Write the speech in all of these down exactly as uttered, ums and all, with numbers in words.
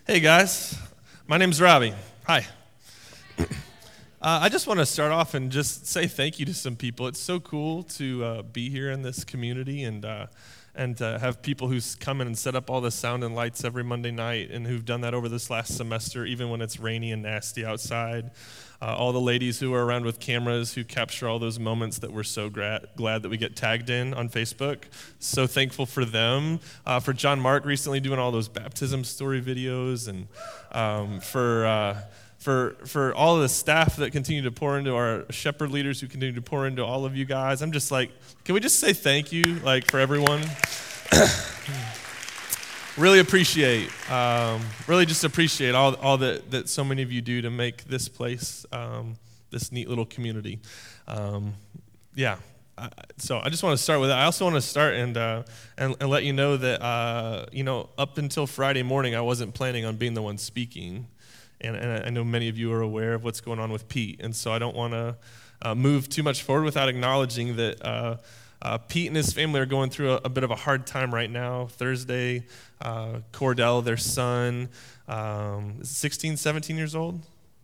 Hey guys, my name's Robbie. Hi. Uh, I just want to start off and just say thank you to some people. It's so cool to uh, be here in this community and uh, and uh, have people who come in and set up all the sound and lights every Monday night and who've done that over this last semester, even when it's rainy and nasty outside. Uh, all the ladies who are around with cameras who capture all those moments that we're so gra- glad that we get tagged in on Facebook. So thankful for them. Uh, for John Mark recently doing all those baptism story videos, and um, for uh, for for all of the staff that continue to pour into our shepherd leaders who continue to pour into all of you guys. I'm just like, can we just say thank you, like, for everyone? Really appreciate, um, really just appreciate all all that, that so many of you do to make this place, um, this neat little community. Um, yeah, I, so I just want to start with that. I also want to start and uh, and, and let you know that, uh, you know, up until Friday morning, I wasn't planning on being the one speaking. And, and I know many of you are aware of what's going on with Pete. And so I don't want to uh, move too much forward without acknowledging that uh, uh, Pete and his family are going through a, a bit of a hard time right now. Thursday, uh, Cordell, their son, um, sixteen, seventeen years old,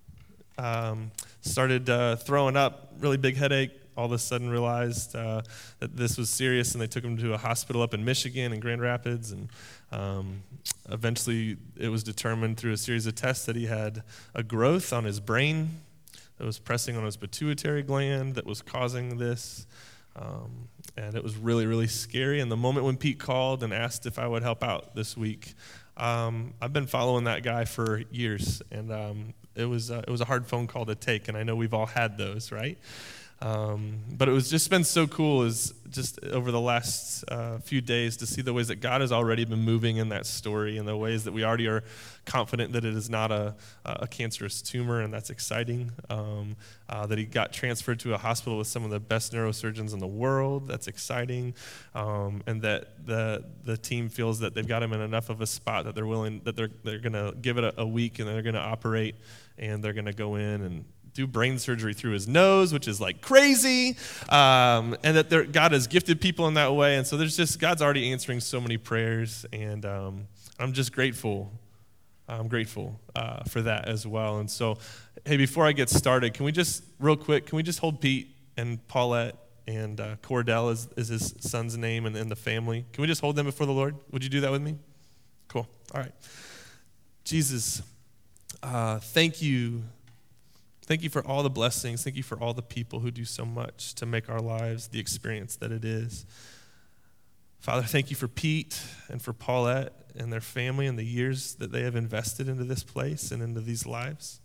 um, started uh, throwing up, really big headache. All of a sudden realized uh, that this was serious, and they took him to a hospital up in Michigan in Grand Rapids. And um, eventually it was determined through a series of tests that he had a growth on his brain that was pressing on his pituitary gland that was causing this. Um, and it was really, really scary. And the moment when Pete called and asked if I would help out this week, um, I've been following that guy for years. And um, it was uh, it was a hard phone call to take, and I know we've all had those, right? Um, but it was just been so cool is just over the last uh, few days to see the ways that God has already been moving in that story, and the ways that we already are confident that it is not a, a cancerous tumor, and that's exciting. Um, uh, that he got transferred to a hospital with some of the best neurosurgeons in the world, that's exciting. Um, and that the the team feels that they've got him in enough of a spot that they're willing, that they're they're going to give it a, a week, and they're going to operate, and they're going to go in and do brain surgery through his nose, which is like crazy, um, and that there, God has gifted people in that way. And so there's just, God's already answering so many prayers, and um, I'm just grateful. I'm grateful uh, for that as well. And so, hey, before I get started, can we just, real quick, can we just hold Pete and Paulette and uh, Cordell is, is his son's name, and, and the family? Can we just hold them before the Lord? Would you do that with me? Cool. All right. Jesus, uh, thank you. Thank you for all the blessings. Thank you for all the people who do so much to make our lives the experience that it is. Father, thank you for Pete and for Paulette and their family and the years that they have invested into this place and into these lives.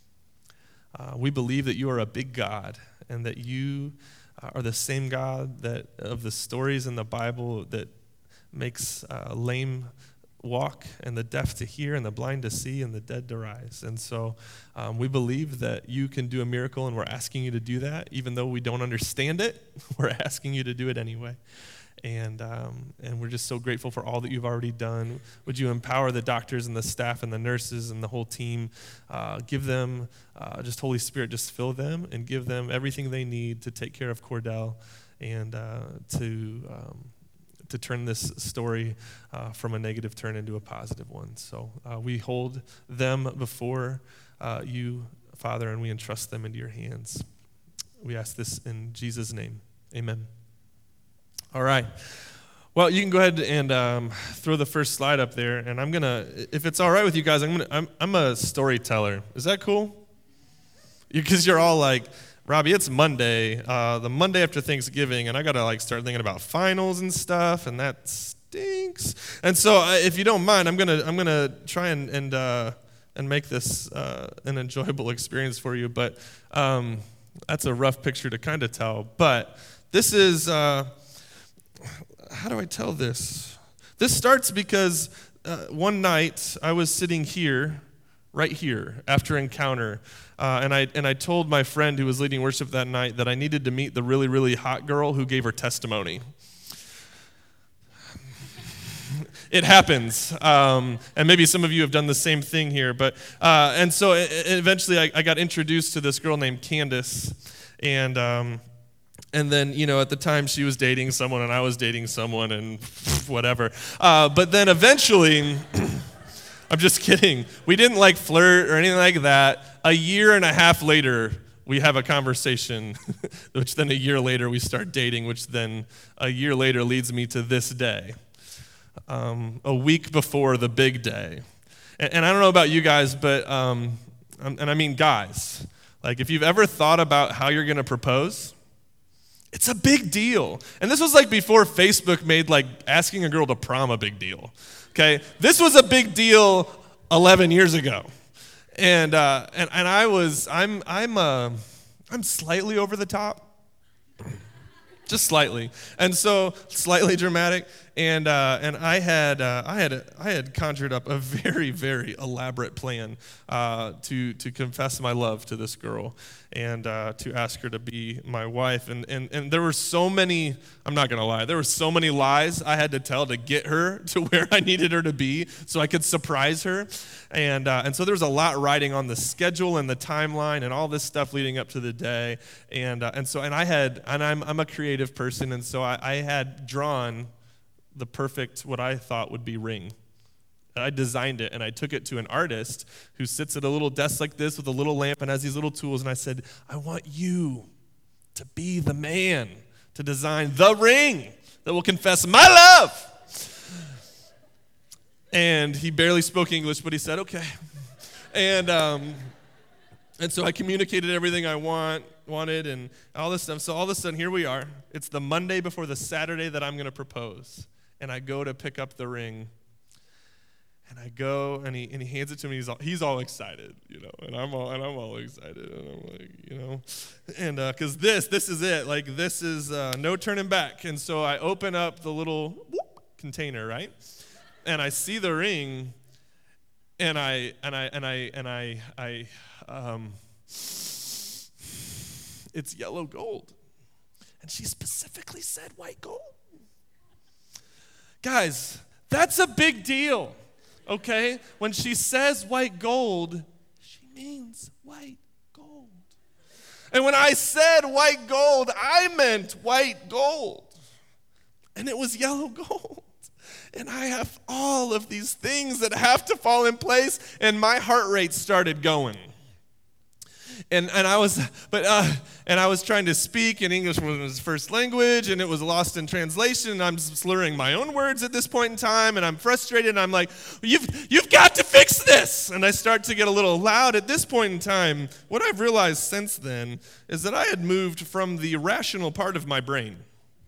Uh, we believe that you are a big God, and that you are the same God that of the stories in the Bible that makes uh, lame walk, and the deaf to hear, and the blind to see, and the dead to rise. And so um, we believe that you can do a miracle, and we're asking you to do that. Even though we don't understand it, we're asking you to do it anyway. And um, and we're just so grateful for all that you've already done. Would you empower the doctors and the staff and the nurses and the whole team? Uh, give them, uh, just Holy Spirit, just fill them and give them everything they need to take care of Cordell, and uh, to um, to turn this story uh, from a negative turn into a positive one. So uh, we hold them before uh, you, Father, and we entrust them into your hands. We ask this in Jesus' name. Amen. All right. Well, you can go ahead and um, throw the first slide up there, and I'm gonna, if it's all right with you guys, I'm gonna, I'm, I'm a storyteller. Is that cool? Because you're all like, Robbie, it's Monday, uh, the Monday after Thanksgiving, and I gotta like start thinking about finals and stuff, and that stinks. And so, uh, if you don't mind, I'm gonna I'm gonna try and and uh, and make this uh, an enjoyable experience for you. But um, that's a rough picture to kind of tell. But this is uh, how do I tell this? This starts because uh, one night I was sitting here. Right here, after Encounter, uh, and I and I told my friend who was leading worship that night that I needed to meet the really, really hot girl who gave her testimony. It happens, um, and maybe some of you have done the same thing here. But uh, and so it, eventually, I, I got introduced to this girl named Candace, and um, and then you know at the time she was dating someone and I was dating someone and whatever. Uh, but then eventually. I'm just kidding. We didn't like flirt or anything like that. A year and a half later, we have a conversation, which then a year later we start dating, which then a year later leads me to this day, um, a week before the big day. And, and I don't know about you guys, but, um, and I mean guys, like if you've ever thought about how you're going to propose, it's a big deal. And this was like before Facebook made like asking a girl to prom a big deal, okay? This was a big deal eleven years ago. And uh, and and I was I'm I'm uh, I'm slightly over the top, just slightly, and so slightly dramatic. And uh, and I had uh, I had I had conjured up a very very elaborate plan uh, to to confess my love to this girl and uh, to ask her to be my wife. And and and there were so many. I'm not gonna lie. There were so many lies I had to tell to get her to where I needed her to be, so I could surprise her. And uh, and so there was a lot riding on the schedule and the timeline and all this stuff leading up to the day. And uh, and so and I had and I'm I'm a creative person, and so I, I had drawn the perfect, what I thought would be ring. And I designed it, and I took it to an artist who sits at a little desk like this with a little lamp and has these little tools, and I said, I want you to be the man to design the ring that will confess my love. And he barely spoke English, but he said, okay. And um, and so I communicated everything I want, wanted and all this stuff. So all of a sudden, here we are. It's the Monday before the Saturday that I'm going to propose. And I go to pick up the ring, and I go, and he and he hands it to me. He's all, he's all excited, you know, and I'm all and I'm all excited, and I'm like, you know, and because uh, this this is it, like this is uh, no turning back. And so I open up the little whoop, container, right, and I see the ring, and I and I and I and I I um, it's yellow gold, and she specifically said white gold. Guys, that's a big deal, okay? When she says white gold, she means white gold. And when I said white gold, I meant white gold. And it was yellow gold. And I have all of these things that have to fall in place, and my heart rate started going. And and I was, but uh, and I was trying to speak, and English was his first language, and it was lost in translation. And I'm slurring my own words at this point in time, and I'm frustrated. And I'm like, "You've you've got to fix this!" And I start to get a little loud. At this point in time, what I've realized since then is that I had moved from the rational part of my brain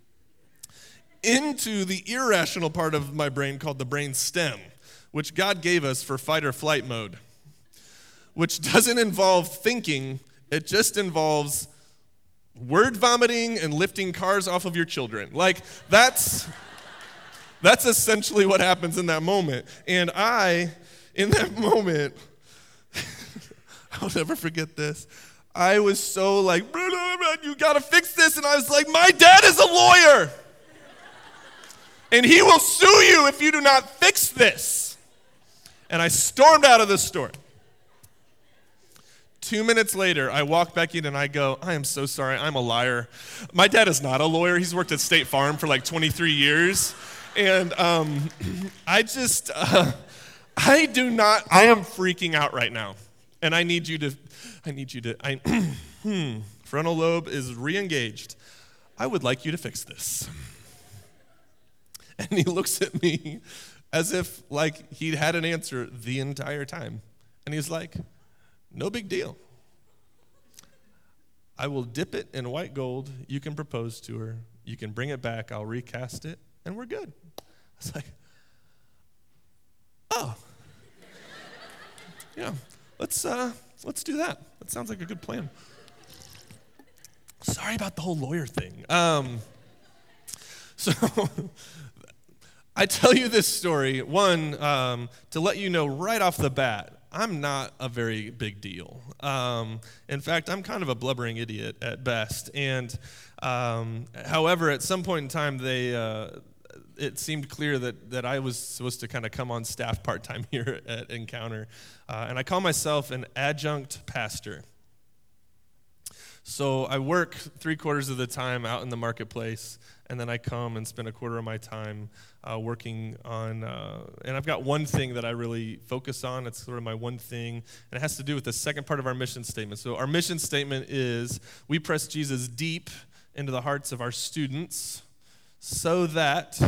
into the irrational part of my brain called the brain stem, which God gave us for fight or flight mode, which doesn't involve thinking, it just involves word vomiting and lifting cars off of your children. Like, that's, that's essentially what happens in that moment. And I, in that moment, I'll never forget this, I was so like, blah, blah, blah, you gotta fix this, and I was like, my dad is a lawyer, and he will sue you if you do not fix this. And I stormed out of the store. Two minutes later, I walk back in and I go, I am so sorry, I'm a liar. My dad is not a lawyer. He's worked at State Farm for like twenty-three years. And um, I just, uh, I do not, I am freaking out right now. And I need you to, I need you to, I, hmm, frontal lobe is re-engaged. I would like you to fix this. And he looks at me as if like he'd had an answer the entire time. And he's like, no big deal. I will dip it in white gold. You can propose to her. You can bring it back. I'll recast it, and we're good. I was like, oh. Yeah, let's uh, let's do that. That sounds like a good plan. Sorry about the whole lawyer thing. Um, so I tell you this story, one, um, to let you know right off the bat, I'm not a very big deal. Um, in fact, I'm kind of a blubbering idiot at best. And um, however, at some point in time, they uh, it seemed clear that that I was supposed to kind of come on staff part-time here at Encounter. Uh, and I call myself an adjunct pastor. So I work three quarters of the time out in the marketplace, and then I come and spend a quarter of my time uh, working on, uh, and I've got one thing that I really focus on. It's sort of my one thing, and it has to do with the second part of our mission statement. So our mission statement is, we press Jesus deep into the hearts of our students so that,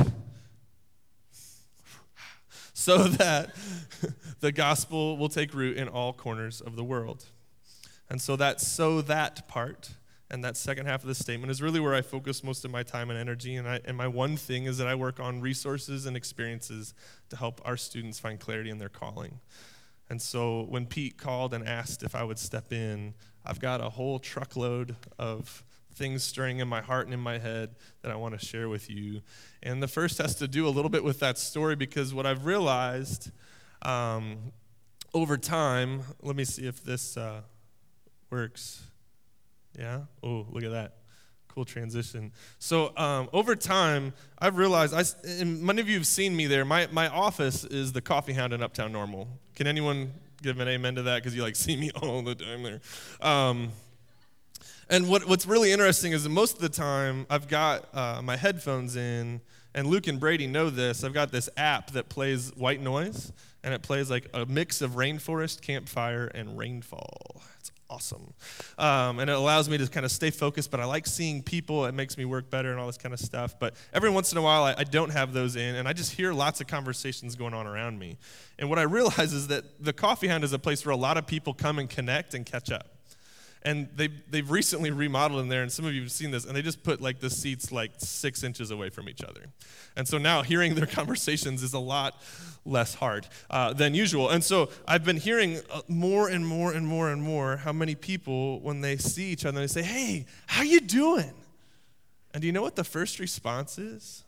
so that the gospel will take root in all corners of the world. And so that so that part and that second half of the statement is really where I focus most of my time and energy. And, I, and my one thing is that I work on resources and experiences to help our students find clarity in their calling. And so when Pete called and asked if I would step in, I've got a whole truckload of things stirring in my heart and in my head that I want to share with you. And the first has to do a little bit with that story, because what I've realized um, over time, let me see if this uh, works. Yeah? Oh, look at that. Cool transition. So um, over time, I've realized, I, and many of you have seen me there, my, my office is the Coffee Hound in Uptown Normal. Can anyone give an amen to that? Because you like see me all the time there. Um, And what, what's really interesting is that most of the time I've got uh, my headphones in, and Luke and Brady know this. I've got this app that plays white noise, and it plays like a mix of rainforest, campfire, and rainfall. It's awesome. Um, and it allows me to kind of stay focused, but I like seeing people. It makes me work better and all this kind of stuff. But every once in a while, I, I don't have those in, and I just hear lots of conversations going on around me. And what I realize is that the Coffee Hound is a place where a lot of people come and connect and catch up. And they, they've recently remodeled in there, and some of you have seen this, and they just put like the seats like six inches away from each other. And so now hearing their conversations is a lot less hard uh, than usual. And so I've been hearing more and more and more and more how many people, when they see each other, they say, "Hey, how you doing?" And do you know what the first response is?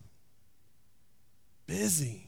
Busy.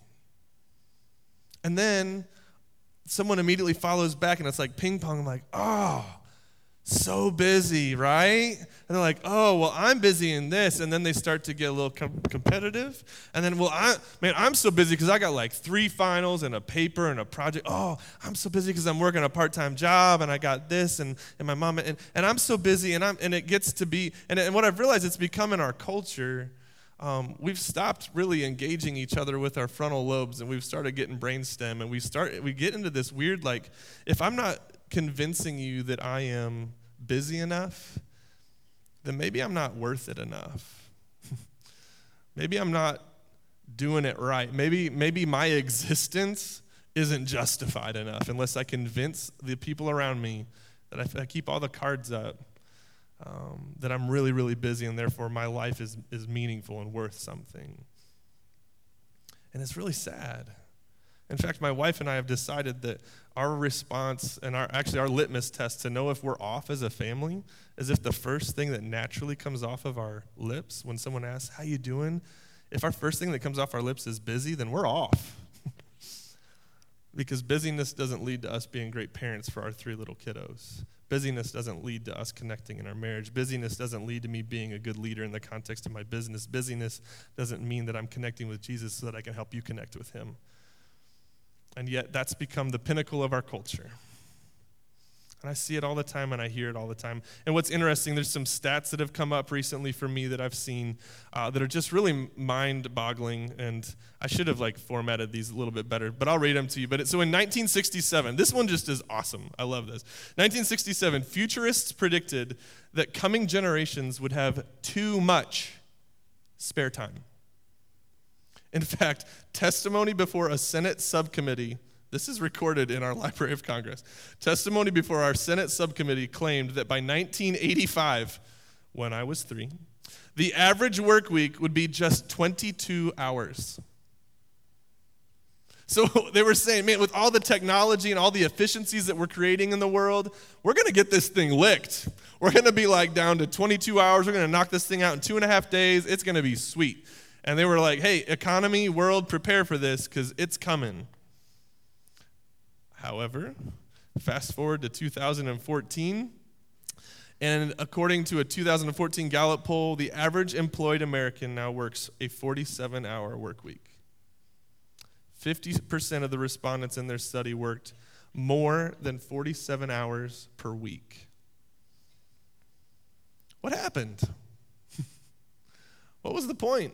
And then someone immediately follows back, and it's like ping pong. I'm like, oh, so busy, right? And they're like, oh, well, I'm busy in this. And then they start to get a little com- competitive. And then, well, I, man, I'm so busy because I got like three finals and a paper and a project. Oh, I'm so busy because I'm working a part-time job and I got this and, and my mom. And, and I'm so busy. And I'm and it gets to be, and, and what I've realized, it's become in our culture, um, we've stopped really engaging each other with our frontal lobes, and we've started getting brainstem. And we start, we get into this weird, like, if I'm not convincing you that I am busy enough, then maybe I'm not worth it enough. Maybe I'm not doing it right. Maybe maybe my existence isn't justified enough unless I convince the people around me that if I keep all the cards up, um, that I'm really, really busy, and therefore my life is, is meaningful and worth something. And it's really sad. In fact, my wife and I have decided that our response and our actually our litmus test to know if we're off as a family is if the first thing that naturally comes off of our lips when someone asks, "How you doing?" If our first thing that comes off our lips is busy, then we're off. Because busyness doesn't lead to us being great parents for our three little kiddos. Busyness doesn't lead to us connecting in our marriage. Busyness doesn't lead to me being a good leader in the context of my business. Busyness doesn't mean that I'm connecting with Jesus so that I can help you connect with him. And yet that's become the pinnacle of our culture. And I see it all the time, and I hear it all the time. And what's interesting, there's some stats that have come up recently for me that I've seen uh, that are just really mind-boggling, and I should have like formatted these a little bit better, but I'll read them to you. But it, so in nineteen sixty-seven, this one just is awesome. I love this. nineteen sixty-seven, futurists predicted that coming generations would have too much spare time. In fact, testimony before a Senate subcommittee, this is recorded in our Library of Congress, testimony before our Senate subcommittee claimed that by nineteen eighty-five, when I was three, the average work week would be just twenty-two hours. So they were saying, man, with all the technology and all the efficiencies that we're creating in the world, we're going to get this thing licked. We're going to be like down to twenty-two hours. We're going to knock this thing out in two and a half days. It's going to be sweet. And they were like, hey, economy, world, prepare for this because it's coming. However, fast forward to two thousand fourteen, and according to a two thousand fourteen Gallup poll, the average employed American now works a forty-seven hour work week. fifty percent of the respondents in their study worked more than forty-seven hours per week. What happened? What was the point?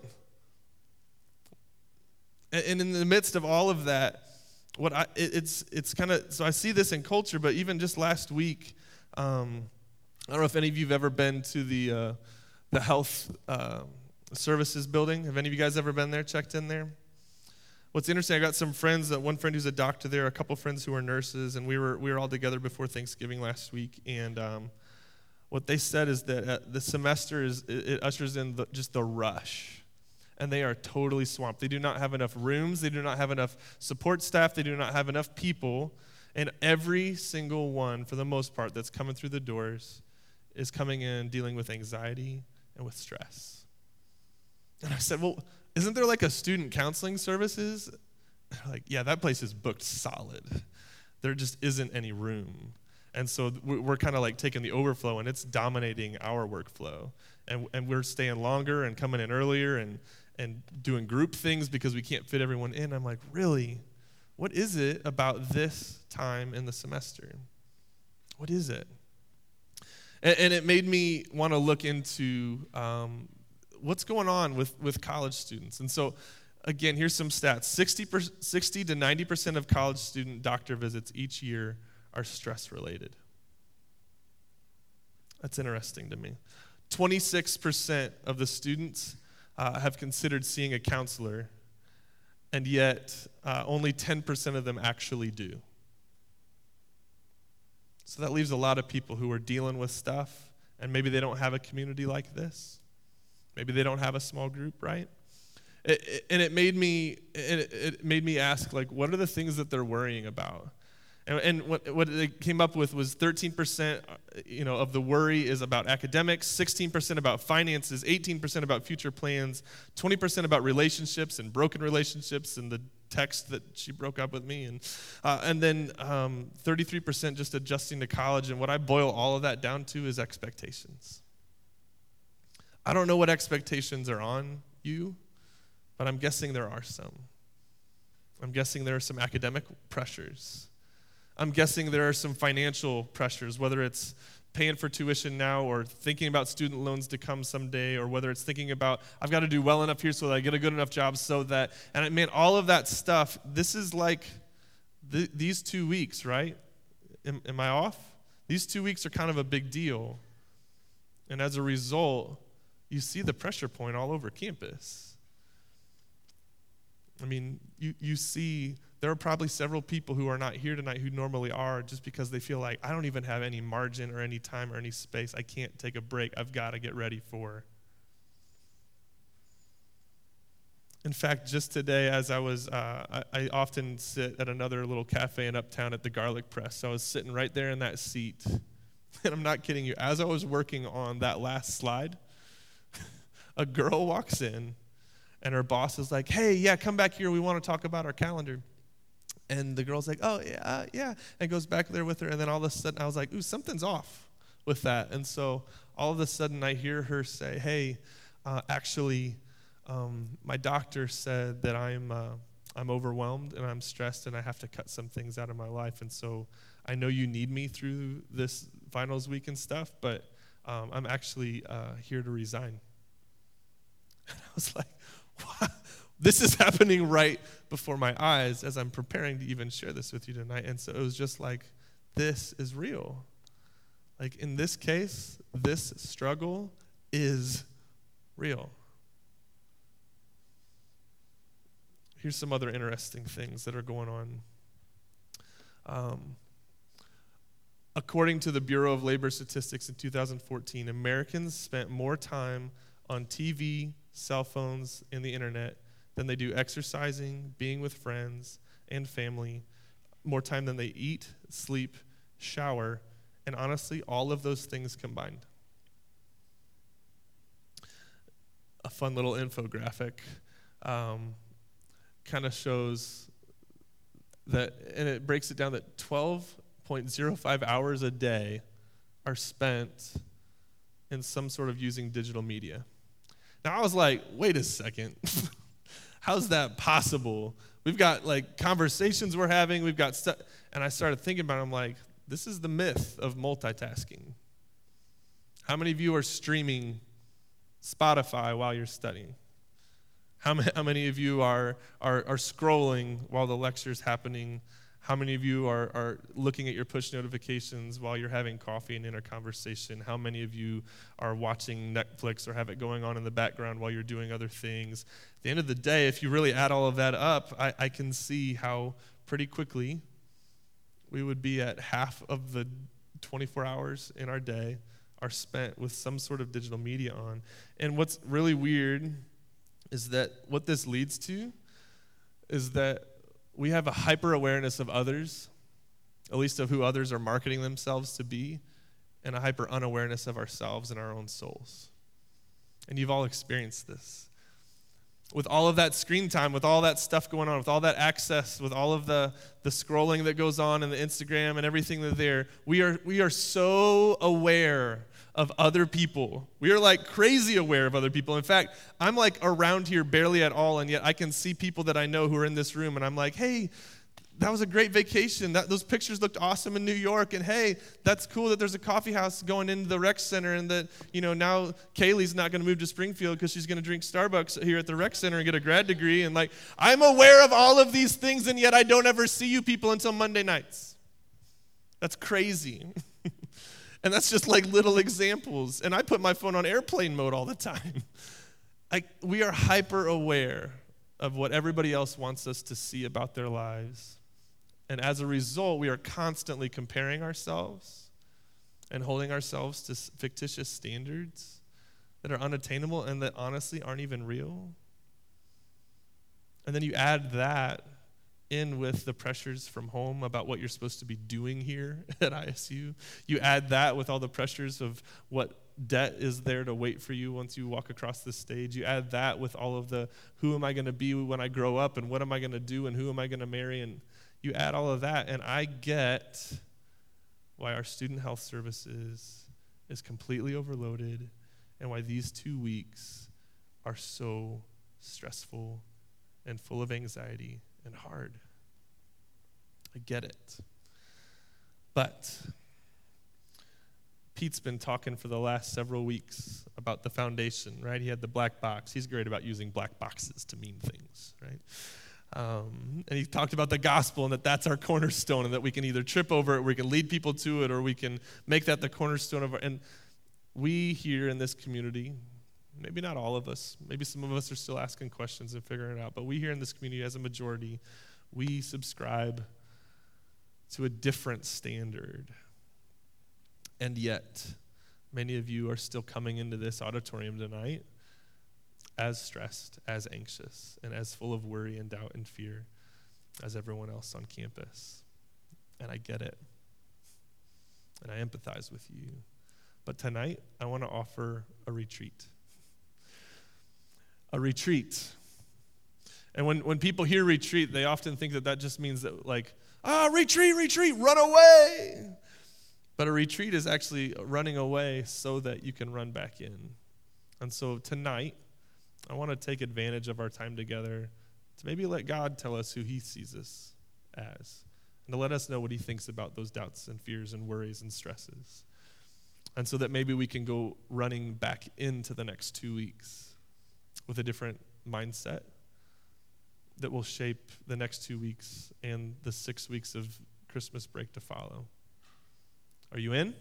And, and in the midst of all of that, what I it, it's it's kind of, so I see this in culture, but even just last week, um, I don't know if any of you have ever been to the uh, the health uh, services building. Have any of you guys ever been there, checked in there? What's interesting, I got some friends, that one friend who's a doctor there, a couple friends who are nurses, and we were we were all together before Thanksgiving last week, and um, what they said is that uh, the semester is it, it ushers in the, just the rush, and they are totally swamped. They do not have enough rooms, they do not have enough support staff, they do not have enough people, and every single one, for the most part, that's coming through the doors is coming in dealing with anxiety and with stress. And I said, well, isn't there like a student counseling services? They're like, yeah, that place is booked solid. There just isn't any room. And so we're kind of like taking the overflow, and it's dominating our workflow. And and we're staying longer and coming in earlier and, and doing group things because we can't fit everyone in. I'm like, really? What is it about this time in the semester? What is it? And, and it made me want to look into um, what's going on with, with college students. And so, again, here's some stats. sixty, sixty to ninety percent of college student doctor visits each year are stress-related. That's interesting to me. twenty-six percent of the students uh, have considered seeing a counselor, and yet uh, only ten percent of them actually do. So that leaves a lot of people who are dealing with stuff, and maybe they don't have a community like this. Maybe they don't have a small group, right? It, it, and it made me it, it made me ask, like, what are the things that they're worrying about? And, and what what they came up with was thirteen percent, you know, of the worry is about academics, sixteen percent about finances, eighteen percent about future plans, twenty percent about relationships and broken relationships and the text that she broke up with me, and uh, and then um, thirty-three percent just adjusting to college. And what I boil all of that down to is expectations. I don't know what expectations are on you, but I'm guessing there are some. I'm guessing there are some academic pressures. I'm guessing there are some financial pressures, whether it's paying for tuition now or thinking about student loans to come someday, or whether it's thinking about, I've got to do well enough here so that I get a good enough job so that, and I mean, all of that stuff, this is like th- these two weeks, right? Am, am I off? These two weeks are kind of a big deal. And as a result, you see the pressure point all over campus. I mean, you, you see, there are probably several people who are not here tonight who normally are, just because they feel like, I don't even have any margin or any time or any space. I can't take a break. I've got to get ready for. In fact, just today, as I was, uh, I, I often sit at another little cafe in Uptown at the Garlic Press. So I was sitting right there in that seat. And I'm not kidding you. As I was working on that last slide, a girl walks in, and her boss is like, hey, yeah, come back here. We want to talk about our calendar. And the girl's like, oh, yeah, uh, yeah, and goes back there with her. And then all of a sudden, I was like, ooh, something's off with that. And so all of a sudden, I hear her say, hey, uh, actually, um, my doctor said that I'm uh, I'm overwhelmed and I'm stressed and I have to cut some things out of my life. And so I know you need me through this finals week and stuff, but um, I'm actually uh, here to resign. And I was like, what? This is happening right before my eyes as I'm preparing to even share this with you tonight. And so it was just like, this is real. Like in this case, this struggle is real. Here's some other interesting things that are going on. Um, according to the Bureau of Labor Statistics in two thousand fourteen, Americans spent more time on T V, cell phones, and the internet than they do exercising, being with friends and family, more time than they eat, sleep, shower, and honestly, all of those things combined. A fun little infographic um, kind of shows that, and it breaks it down that twelve point zero five hours a day are spent in some sort of using digital media. Now, I was like, wait a second. How's that possible? We've got like conversations we're having, we've got stuff, and I started thinking about it. I'm like, this is the myth of multitasking. How many of you are streaming Spotify while you're studying? How many, how many of you are, are, are scrolling while the lecture's happening? How many of you are, are looking at your push notifications while you're having coffee and in a conversation? How many of you are watching Netflix or have it going on in the background while you're doing other things? At the end of the day, if you really add all of that up, I, I can see how pretty quickly we would be at half of the twenty-four hours in our day are spent with some sort of digital media on. And what's really weird is that what this leads to is that we have a hyper-awareness of others, at least of who others are marketing themselves to be, and a hyper-unawareness of ourselves and our own souls. And you've all experienced this. With all of that screen time, with all that stuff going on, with all that access, with all of the, the scrolling that goes on and the Instagram and everything that's there, we are, we are so aware of other people. We are like crazy aware of other people. In fact, I'm like around here barely at all, and yet I can see people that I know who are in this room, and I'm like, hey, that was a great vacation. That, those pictures looked awesome in New York, and hey, that's cool that there's a coffee house going into the rec center, and that, you know, now Kaylee's not going to move to Springfield because she's going to drink Starbucks here at the rec center and get a grad degree, and like, I'm aware of all of these things, and yet I don't ever see you people until Monday nights. That's crazy. And that's just like little examples. And I put my phone on airplane mode all the time. I, we are hyper aware of what everybody else wants us to see about their lives. And as a result, we are constantly comparing ourselves and holding ourselves to fictitious standards that are unattainable and that honestly aren't even real. And then you add that in with the pressures from home about what you're supposed to be doing here at I S U. You add that with all the pressures of what debt is there to wait for you once you walk across the stage. You add that with all of the who am I going to be when I grow up, and what am I going to do, and who am I going to marry, and you add all of that, and I get why our student health services is completely overloaded and why these two weeks are so stressful and full of anxiety and hard. I get it. But Pete's been talking for the last several weeks about the foundation, right? He had the black box. He's great about using black boxes to mean things, right? Um, and he talked about the gospel and that that's our cornerstone and that we can either trip over it, or we can lead people to it, or we can make that the cornerstone of our, and we here in this community, maybe not all of us, maybe some of us are still asking questions and figuring it out, but we here in this community as a majority, we subscribe to a different standard. And yet, many of you are still coming into this auditorium tonight as stressed, as anxious, and as full of worry and doubt and fear as everyone else on campus. And I get it. And I empathize with you. But tonight, I want to offer a retreat. A retreat. And when, when people hear retreat, they often think that that just means that, like, ah, retreat, retreat, run away. But a retreat is actually running away so that you can run back in. And so tonight, I want to take advantage of our time together to maybe let God tell us who he sees us as, and to let us know what he thinks about those doubts and fears and worries and stresses. And so that maybe we can go running back into the next two weeks with a different mindset that will shape the next two weeks and the six weeks of Christmas break to follow. Are you in?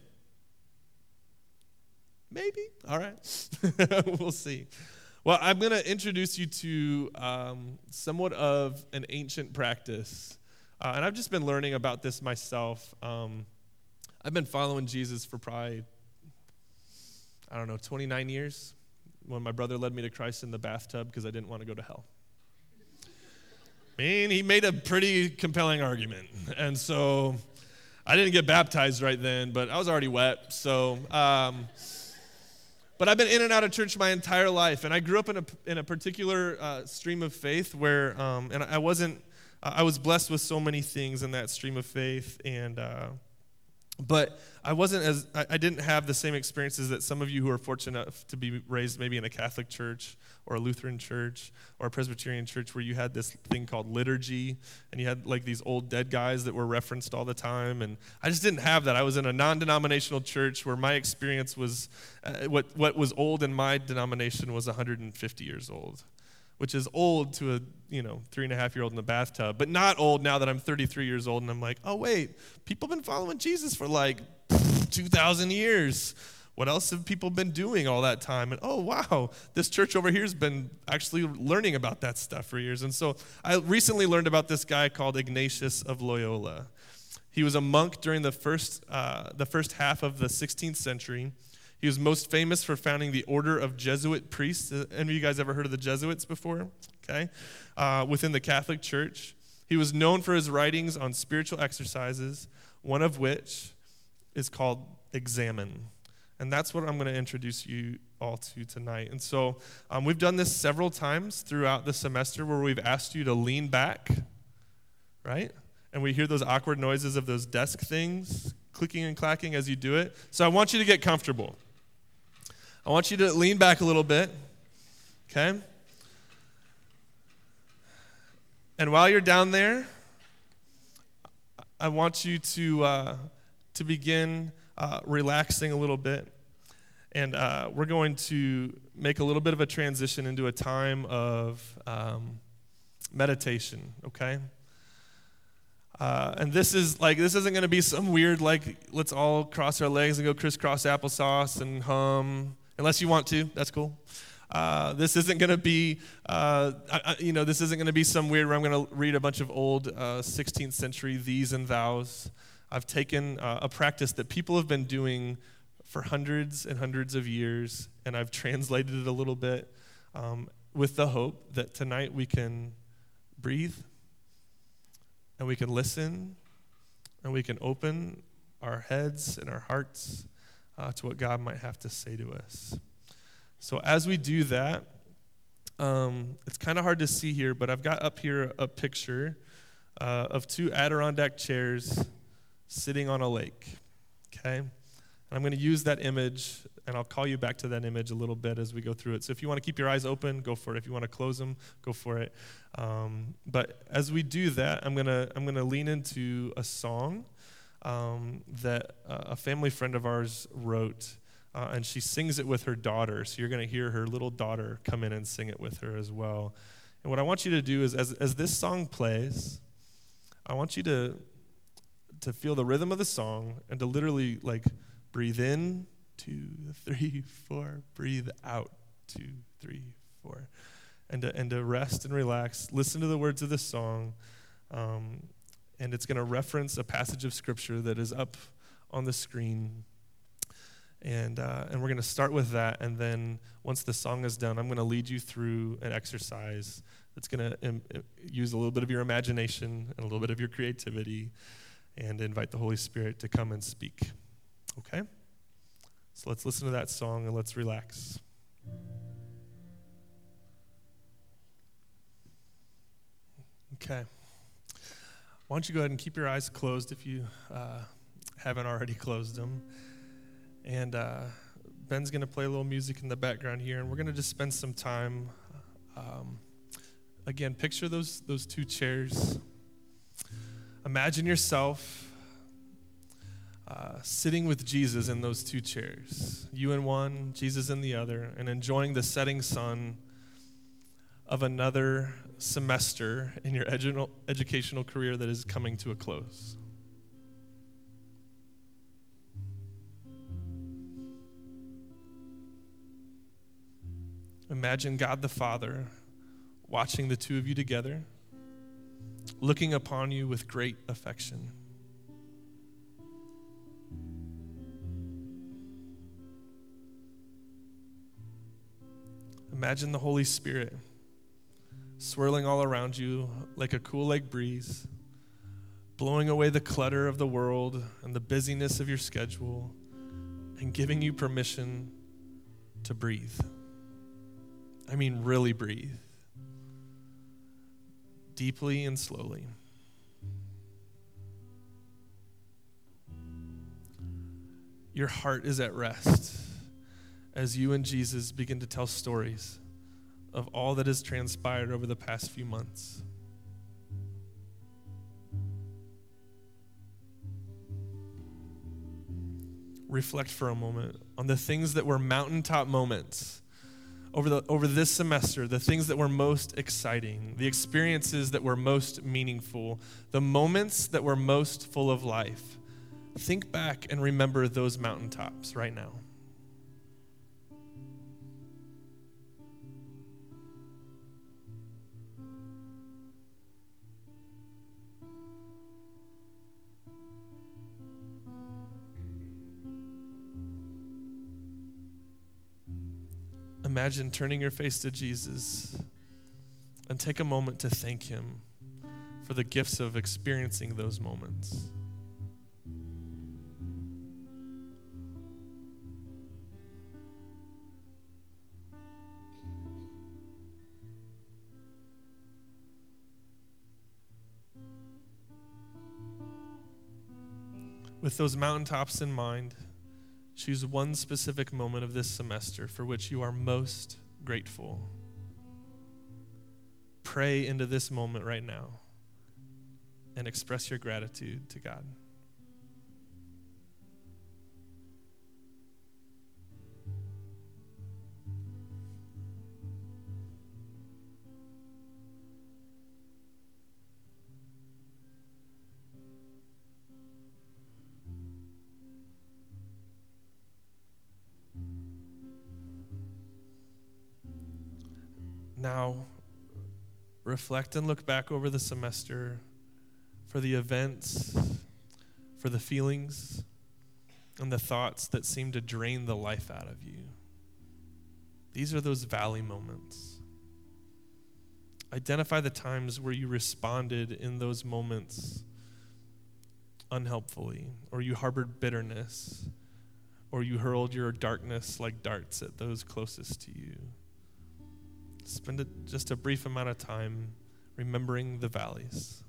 Maybe. All right. We'll see. Well, I'm going to introduce you to um, somewhat of an ancient practice. Uh, and I've just been learning about this myself. Um, I've been following Jesus for probably, I don't know, twenty-nine years, when my brother led me to Christ in the bathtub because I didn't want to go to hell. I mean, he made a pretty compelling argument. And so I didn't get baptized right then, but I was already wet. So, um, but I've been in and out of church my entire life. And I grew up in a, in a particular uh, stream of faith where, um, and I wasn't, I was blessed with so many things in that stream of faith. And uh, But I wasn't as, I, I didn't have the same experiences that some of you who are fortunate enough to be raised maybe in a Catholic church or a Lutheran church or a Presbyterian church where you had this thing called liturgy and you had like these old dead guys that were referenced all the time. And I just didn't have that. I was in a non-denominational church where my experience was, uh, what, what was old in my denomination was one hundred fifty years old, which is old to a, you know, three and a half year old in the bathtub, but not old now that I'm thirty-three years old and I'm like, oh wait, people have been following Jesus for like two thousand years. What else have people been doing all that time? And oh wow, this church over here has been actually learning about that stuff for years. And so I recently learned about this guy called Ignatius of Loyola. He was a monk during the first, uh, the first half of the sixteenth century. He was most famous for founding the order of Jesuit priests. Any of you guys ever heard of the Jesuits before? Okay. Uh, within the Catholic Church. He was known for his writings on spiritual exercises, one of which is called Examen. And that's what I'm going to introduce you all to tonight. And so um, we've done this several times throughout the semester where we've asked you to lean back, right? And we hear those awkward noises of those desk things clicking and clacking as you do it. So I want you to get comfortable. I want you to lean back a little bit, okay? And while you're down there, I want you to uh, to begin uh, relaxing a little bit. And uh, we're going to make a little bit of a transition into a time of um, meditation, okay? Uh, and this is like, this isn't going to be some weird, like, let's all cross our legs and go crisscross applesauce and hum. Unless you want to, that's cool. Uh, this isn't going to be, uh, I, you know, this isn't going to be some weird where I'm going to read a bunch of old uh, sixteenth century these and thous. I've taken uh, a practice that people have been doing for hundreds and hundreds of years, and I've translated it a little bit um, with the hope that tonight we can breathe, and we can listen, and we can open our heads and our hearts uh, to what God might have to say to us. So as we do that, um, it's kind of hard to see here, but I've got up here a picture uh, of two Adirondack chairs sitting on a lake, okay? And I'm going to use that image, and I'll call you back to that image a little bit as we go through it. So if you want to keep your eyes open, go for it. If you want to close them, go for it. Um, but as we do that, I'm going to I'm going to lean into a song um, that uh, a family friend of ours wrote. Uh, and she sings it with her daughter, so you're going to hear her little daughter come in and sing it with her as well. And what I want you to do is, as as this song plays, I want you to to feel the rhythm of the song and to literally like breathe in, two, three, four, breathe out, two, three, four, and to and to rest and relax. Listen to the words of the song, um, and it's going to reference a passage of scripture that is up on the screen. And uh, and we're going to start with that, and then once the song is done, I'm going to lead you through an exercise that's going to um, use a little bit of your imagination and a little bit of your creativity and invite the Holy Spirit to come and speak. Okay? So let's listen to that song and let's relax. Okay. Why don't you go ahead and keep your eyes closed if you uh, haven't already closed them. And uh, Ben's going to play a little music in the background here, and we're going to just spend some time. Um, again, picture those those two chairs. Imagine yourself uh, sitting with Jesus in those two chairs, you in one, Jesus in the other, and enjoying the setting sun of another semester in your edu- educational career that is coming to a close. Imagine God the Father watching the two of you together, looking upon you with great affection. Imagine the Holy Spirit swirling all around you like a cool lake breeze, blowing away the clutter of the world and the busyness of your schedule, and giving you permission to breathe. I mean, really breathe. Deeply and slowly. your heart is at rest as you and Jesus begin to tell stories of all that has transpired over the past few months. Reflect for a moment on the things that were mountaintop moments over the over this semester, the things that were most exciting, the experiences that were most meaningful, the moments that were most full of life. Think back and remember those mountaintops right now. Imagine turning your face to Jesus and take a moment to thank him for the gifts of experiencing those moments. With those mountaintops in mind, choose one specific moment of this semester for which you are most grateful. Pray into this moment right now and express your gratitude to God. Now, reflect and look back over the semester for the events, for the feelings, and the thoughts that seem to drain the life out of you. These are those valley moments. Identify the times where you responded in those moments unhelpfully, or you harbored bitterness, or you hurled your darkness like darts at those closest to you. Spend just a brief amount of time remembering the valleys.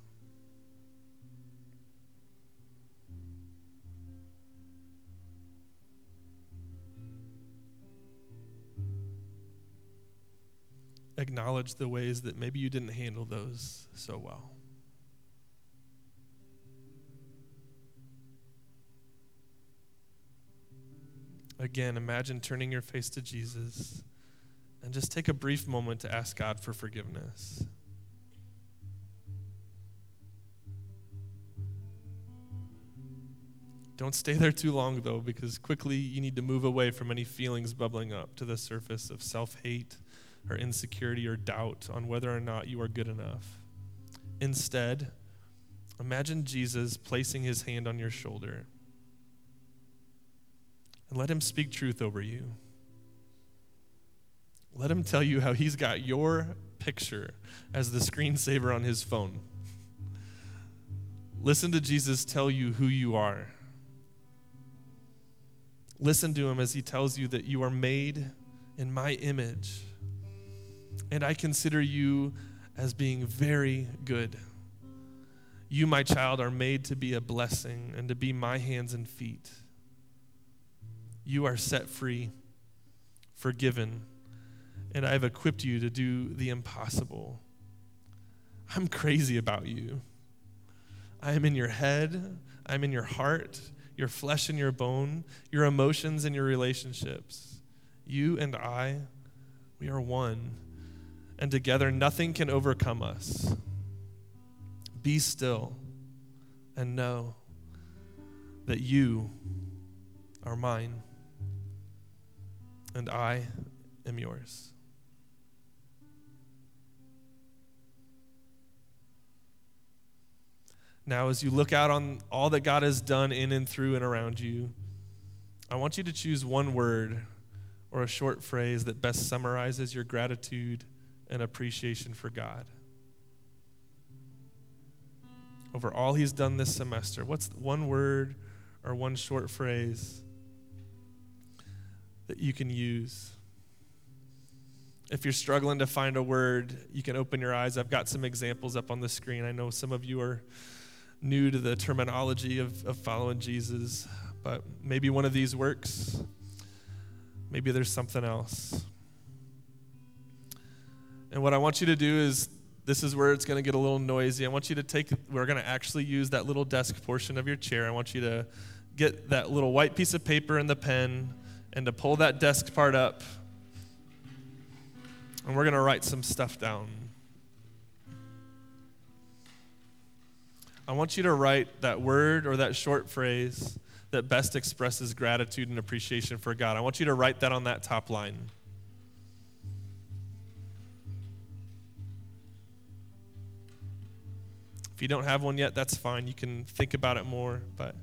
Acknowledge the ways that maybe you didn't handle those so well. Again, imagine turning your face to Jesus. And just take a brief moment to ask God for forgiveness. Don't stay there too long, though, because quickly you need to move away from any feelings bubbling up to the surface of self-hate or insecurity or doubt on whether or not you are good enough. Instead, imagine Jesus placing his hand on your shoulder and let him speak truth over you. Let him tell you how he's got your picture as the screensaver on his phone. Listen to Jesus tell you who you are. Listen to him as he tells you that you are made in my image, and I consider you as being very good. You, my child, are made to be a blessing and to be my hands and feet. You are set free, forgiven, and I have equipped you to do the impossible. I'm crazy about you. I am in your head. I'm in your heart, your flesh and your bone, your emotions and your relationships. You and I, we are one. And together, nothing can overcome us. Be still and know that you are mine and I am yours. Now, as you look out on all that God has done in and through and around you, I want you to choose one word or a short phrase that best summarizes your gratitude and appreciation for God. Over all he's done this semester, what's one word or one short phrase that you can use? If you're struggling to find a word, you can open your eyes. I've got some examples up on the screen. I know some of you are new to the terminology of, of following Jesus, but maybe one of these works. Maybe there's something else. And what I want you to do is, this is where it's going to get a little noisy. I want you to take, we're going to actually use that little desk portion of your chair. I want you to get that little white piece of paper and the pen and to pull that desk part up. And we're going to write some stuff down. I want you to write that word or that short phrase that best expresses gratitude and appreciation for God. I want you to write that on that top line. If you don't have one yet, that's fine. You can think about it more, but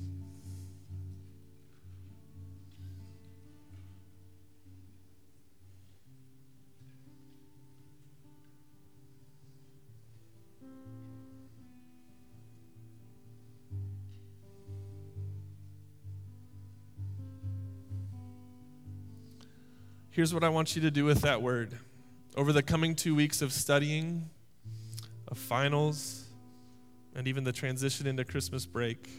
here's what I want you to do with that word. Over the coming two weeks of studying, of finals, and even the transition into Christmas break,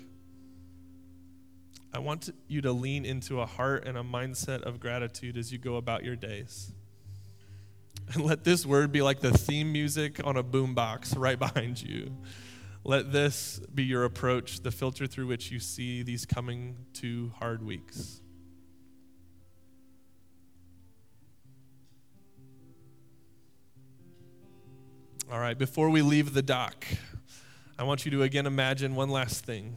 I want you to lean into a heart and a mindset of gratitude as you go about your days. And let this word be like the theme music on a boombox right behind you. Let this be your approach, the filter through which you see these coming two hard weeks. All right, before we leave the dock, I want you to again imagine one last thing.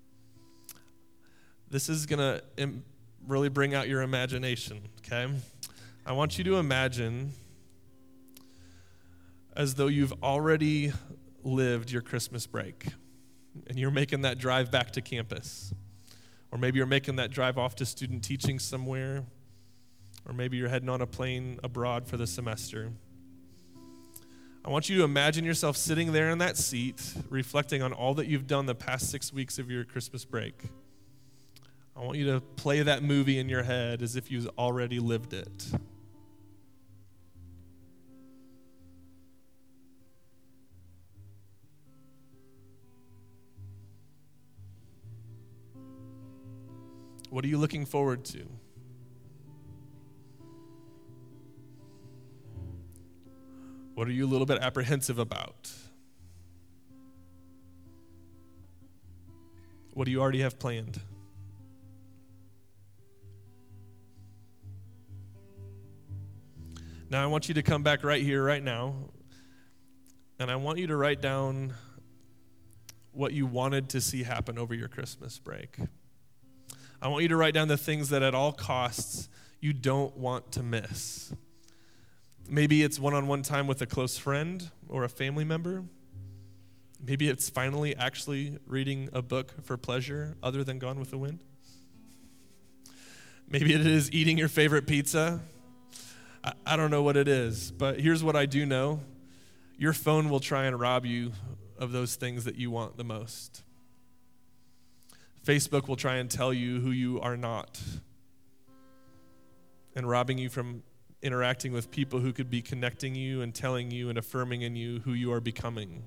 This is going to im- really bring out your imagination, okay? I want you to imagine as though you've already lived your Christmas break and you're making that drive back to campus. Or maybe you're making that drive off to student teaching somewhere. Or maybe you're heading on a plane abroad for the semester. I want you to imagine yourself sitting there in that seat, reflecting on all that you've done the past six weeks of your Christmas break. I want you to play that movie in your head as if you've already lived it. What are you looking forward to? What are you a little bit apprehensive about? What do you already have planned? Now I want you to come back right here, right now, and I want you to write down what you wanted to see happen over your Christmas break. I want you to write down the things that at all costs you don't want to miss. Maybe it's one-on-one time with a close friend or a family member. Maybe it's finally actually reading a book for pleasure other than Gone with the Wind. Maybe it is eating your favorite pizza. I, I don't know what it is, but here's what I do know. Your phone will try and rob you of those things that you want the most. Facebook will try and tell you who you are not and robbing you from interacting with people who could be connecting you and telling you and affirming in you who you are becoming.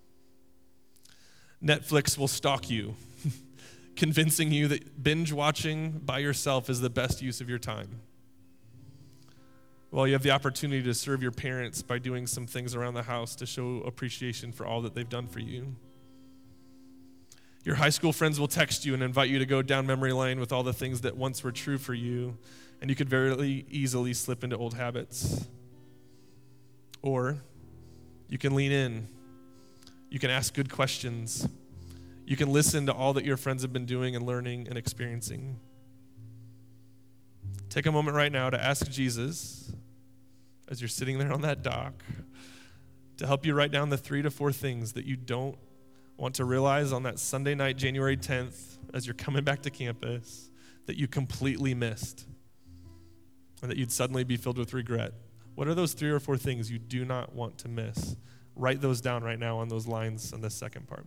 Netflix will stalk you, convincing you that binge watching by yourself is the best use of your time. Well, you have the opportunity to serve your parents by doing some things around the house to show appreciation for all that they've done for you. Your high school friends will text you and invite you to go down memory lane with all the things that once were true for you, and you could very easily slip into old habits. Or you can lean in. You can ask good questions. You can listen to all that your friends have been doing and learning and experiencing. Take a moment right now to ask Jesus, as you're sitting there on that dock, to help you write down the three to four things that you don't want to realize on that Sunday night, January tenth, as you're coming back to campus, that you completely missed and that you'd suddenly be filled with regret. What are those three or four things you do not want to miss? Write those down right now on those lines on the second part.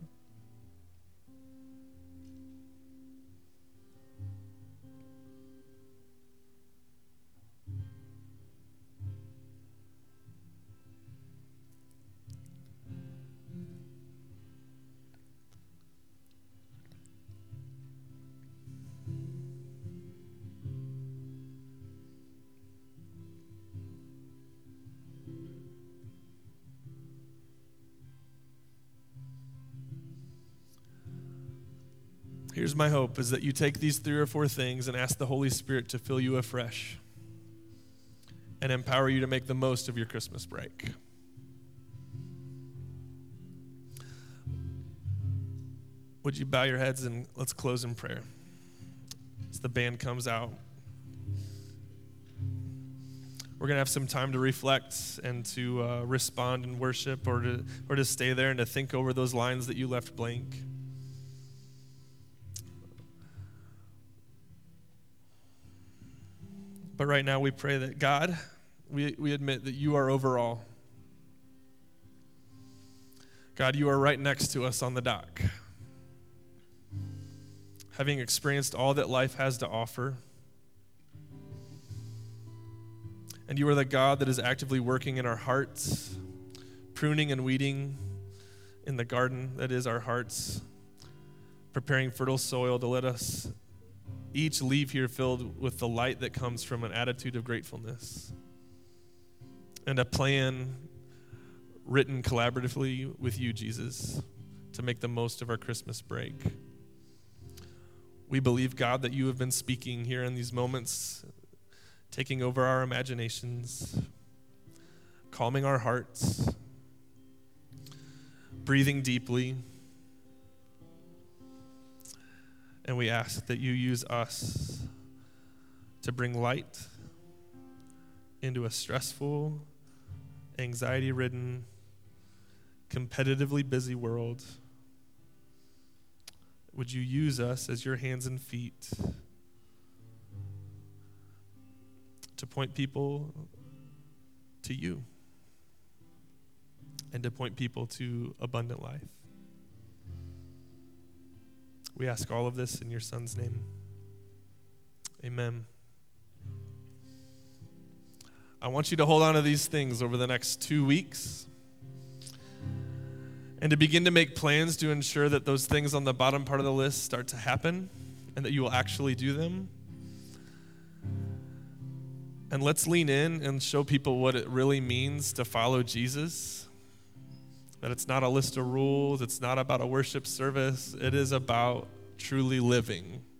Here's my hope, is that you take these three or four things and ask the Holy Spirit to fill you afresh and empower you to make the most of your Christmas break. Would you bow your heads and let's close in prayer as the band comes out. We're going to have some time to reflect and to uh, respond in worship, or to or to stay there and to think over those lines that you left blank. But right now we pray that, God, we, we admit that you are over all. God, you are right next to us on the dock. Having experienced all that life has to offer, and you are the God that is actively working in our hearts, pruning and weeding in the garden that is our hearts, preparing fertile soil to let us each leave here filled with the light that comes from an attitude of gratefulness and a plan written collaboratively with you, Jesus, to make the most of our Christmas break. We believe, God, that you have been speaking here in these moments, taking over our imaginations, calming our hearts, breathing deeply. And we ask that you use us to bring light into a stressful, anxiety-ridden, competitively busy world. Would you use us as your hands and feet to point people to you and to point people to abundant life? We ask all of this in your Son's name. Amen. I want you to hold on to these things over the next two weeks and to begin to make plans to ensure that those things on the bottom part of the list start to happen and that you will actually do them. And let's lean in and show people what it really means to follow Jesus. That it's not a list of rules. It's not about a worship service. It is about truly living